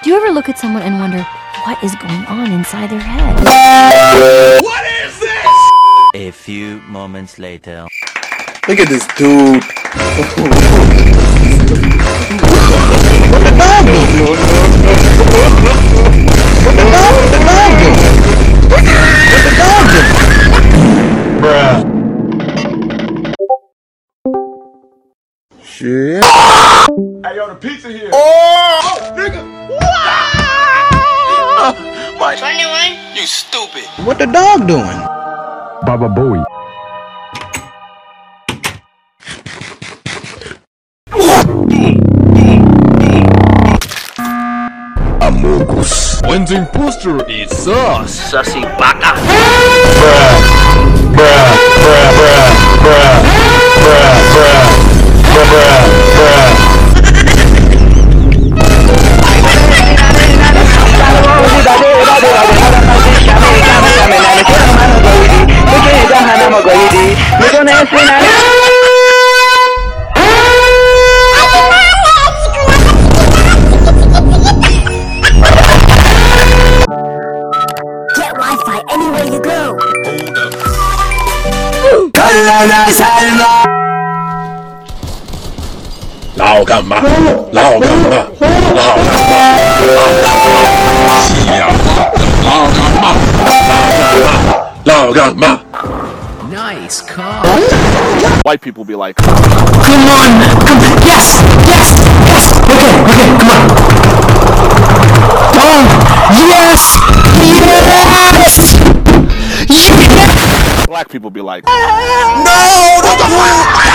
Do you ever look at someone and wonder what is going on inside their head? What is this? A few moments later. Look at this dude. Bruh. Shit. Hey, yo, the pizza here. Oh nigga. What? 21? You stupid. What the dog doing? Baba Booey. Amogus. When's imposter is sus. Sussy baka. Bruh. Bruh. Bruh. Bruh. Bruh. Bruh. Bruh. Bruh. Bruh. Get Wi-Fi anywhere you go. Lao gamma. Lao gamma. Lao gamma. Lao gamma. Nice car. White people be like, Come on! Yes! Yes! Yes! Okay, come on. Oh! Yes! Yes! black people be like, No!